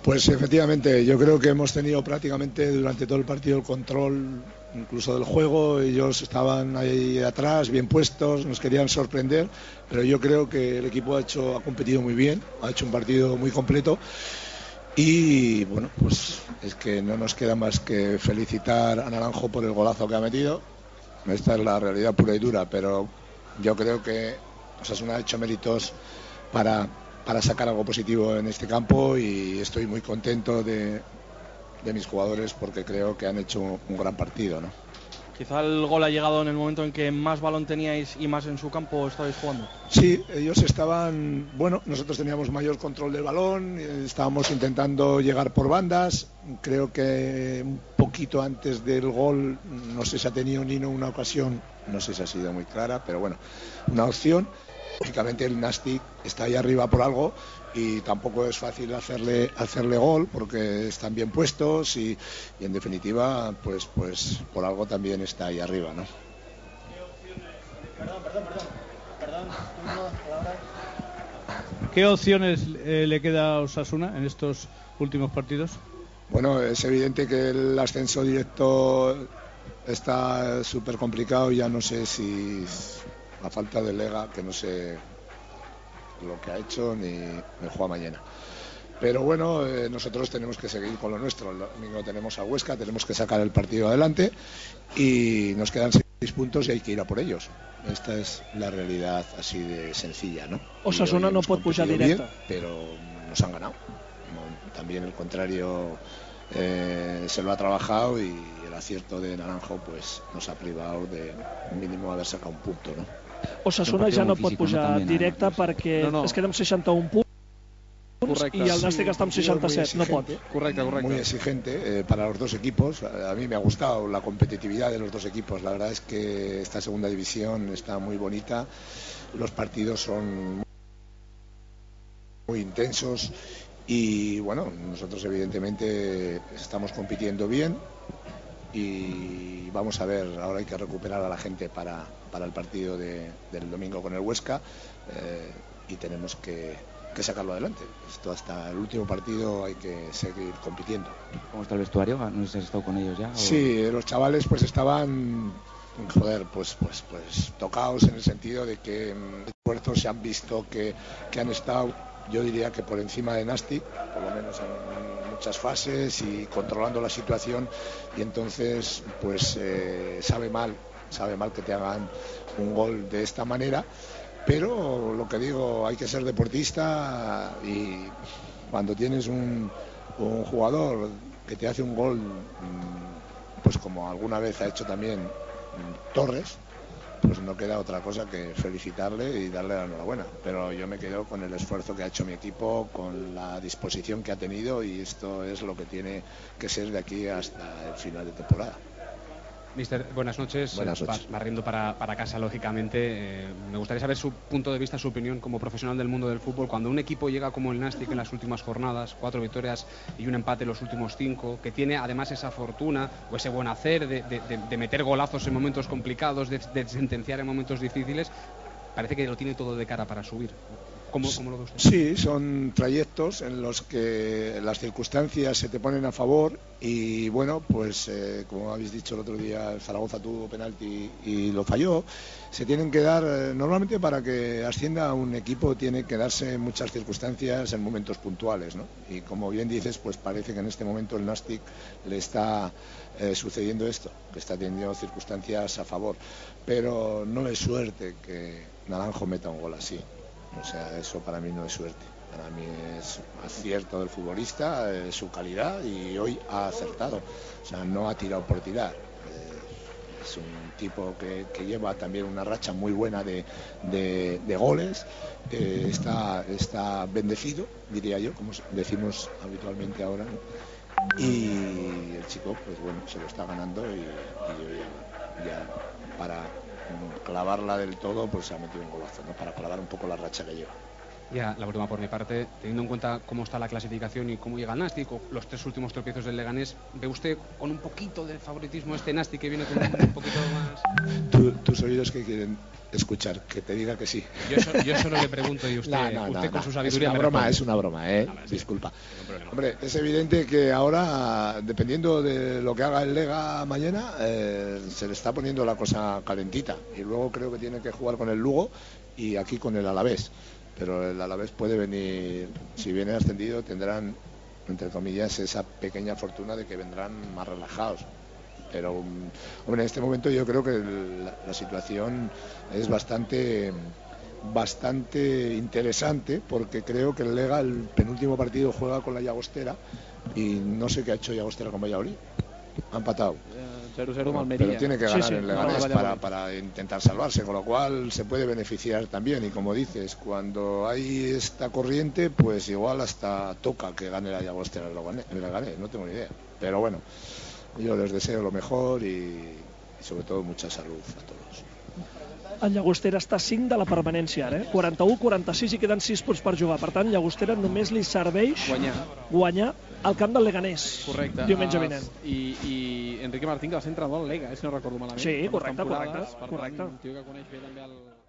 Pues efectivamente, yo creo que hemos tenido prácticamente durante todo el partido el control incluso del juego. Ellos estaban ahí atrás, bien puestos, nos querían sorprender, pero yo creo que el equipo ha competido muy bien, ha hecho un partido muy completo y bueno, pues es que no nos queda más que felicitar a Naranjo por el golazo que ha metido. Esta es la realidad pura y dura, pero yo creo que Osasuna ha hecho méritos para, para sacar algo positivo en este campo y estoy muy contento de mis jugadores porque creo que han hecho un gran partido, ¿no? Quizá el gol ha llegado en el momento en que más balón teníais y más en su campo estabais jugando. Sí, ellos estaban, bueno, nosotros teníamos mayor control del balón, estábamos intentando llegar por bandas, creo que un poquito antes del gol, no sé si ha tenido Nino una ocasión, no sé si ha sido muy clara, pero bueno, una opción. Lógicamente el Nastic está ahí arriba por algo y tampoco es fácil hacerle gol porque están bien puestos y en definitiva pues por algo también está ahí arriba, ¿no? ¿Qué opciones le queda a Osasuna en estos últimos partidos? Bueno, es evidente que el ascenso directo está súper complicado y ya no sé si a falta de Lega, que no sé lo que ha hecho ni juega mañana. Pero bueno, nosotros tenemos que seguir con lo nuestro. El domingo tenemos a Huesca, tenemos que sacar el partido adelante y nos quedan 6 puntos y hay que ir a por ellos. Esta es la realidad así de sencilla, ¿no? Osasuna no pot pujar directe. Bien, pero nos han ganado. También el contrario se lo ha trabajado y el acierto de Naranjo pues nos ha privado de mínimo haber sacado un punto, ¿no? Osasuna ja no pot pujar directe perquè es queda amb 61 punts. Correcte. Y el Nàstic está en 67, no pot. Correcto. Muy exigente para los dos equipos. A mí me ha gustado la competitividad de los dos equipos. La verdad es que esta segunda división está muy bonita. Los partidos son muy intensos y bueno, nosotros evidentemente estamos compitiendo bien y vamos a ver, ahora hay que recuperar a la gente para el partido del domingo con el Huesca y tenemos que sacarlo adelante. Esto hasta el último partido hay que seguir compitiendo. ¿Cómo está el vestuario? ¿No has estado con ellos ya? ¿O? Sí, los chavales pues estaban pues tocados en el sentido de que esfuerzos se han visto que han estado, yo diría que por encima de Nastic, por lo menos en muchas fases y controlando la situación y entonces pues sabe mal que te hagan un gol de esta manera. Pero lo que digo, hay que ser deportista y cuando tienes un jugador que te hace un gol, pues como alguna vez ha hecho también Torres, pues no queda otra cosa que felicitarle y darle la enhorabuena. Pero yo me quedo con el esfuerzo que ha hecho mi equipo, con la disposición que ha tenido y esto es lo que tiene que ser de aquí hasta el final de temporada. Mister, buenas noches. Barriendo para casa, lógicamente. Me gustaría saber su punto de vista, su opinión como profesional del mundo del fútbol. Cuando un equipo llega como el Nàstic en las últimas jornadas, 4 victorias y un empate en los últimos 5, que tiene además esa fortuna o ese buen hacer de meter golazos en momentos complicados, de sentenciar en momentos difíciles, parece que lo tiene todo de cara para subir. ¿Cómo lo ve usted? Sí, son trayectos en los que las circunstancias se te ponen a favor y bueno, pues como habéis dicho el otro día, el Zaragoza tuvo penalti y lo falló. Se tienen que dar, normalmente para que ascienda un equipo tiene que darse muchas circunstancias en momentos puntuales, ¿no? Y como bien dices, pues parece que en este momento el Nàstic le está sucediendo esto, que está teniendo circunstancias a favor, pero no es suerte que Naranjo meta un gol así. O sea, eso para mí no es suerte, para mí es acierto del futbolista, su calidad y hoy ha acertado, o sea, no ha tirado por tirar. Es un tipo que lleva también una racha muy buena de goles, está bendecido, diría yo, como decimos habitualmente ahora, ¿no? Y el chico, pues bueno, se lo está ganando y ya para clavarla del todo, pues se ha metido un golazo, ¿no? Para clavar un poco la racha que lleva. Ya, la última por mi parte, teniendo en cuenta cómo está la clasificación y cómo llega el Nastic, o los 3 últimos tropiezos del Leganés, ¿ve usted con un poquito de favoritismo este Nastic que viene con un poquito más? Tus oídos que quieren escuchar, que te diga que sí. Yo solo le pregunto y usted con su sabiduría es una broma, disculpa. Hombre, es evidente que ahora, dependiendo de lo que haga el Lega mañana, se le está poniendo la cosa calentita, y luego creo que tiene que jugar con el Lugo y aquí con el Alavés, pero el Alavés puede venir, si viene ascendido tendrán, entre comillas, esa pequeña fortuna de que vendrán más relajados. Pero hombre, en este momento yo creo que la situación es bastante interesante, porque creo que el Lega, el penúltimo partido, juega con la Llagostera y no sé qué ha hecho Llagostera con Valladolid. Ha empatado 0-0 Almería. Pero tiene que ganar el Leganés para intentar salvarse, con lo cual se puede beneficiar también. Y como dices, cuando hay esta corriente, pues igual hasta toca que gane la Llagostera el Leganés, no tengo ni idea. Pero bueno, yo les deseo lo mejor y sobre todo mucha salud a todos. El Llagostera està a 5 de la permanència ara, 41-46 i queden 6 punts per jugar. Per tant, Llagostera només li serveix guanyar al camp del Leganés. Correcte. Diumenge vinent. I Enrique Martín, que va ser entrenador al Lega, si no recordo malament. Sí, correcte. Per tant, un tio que coneix bé també el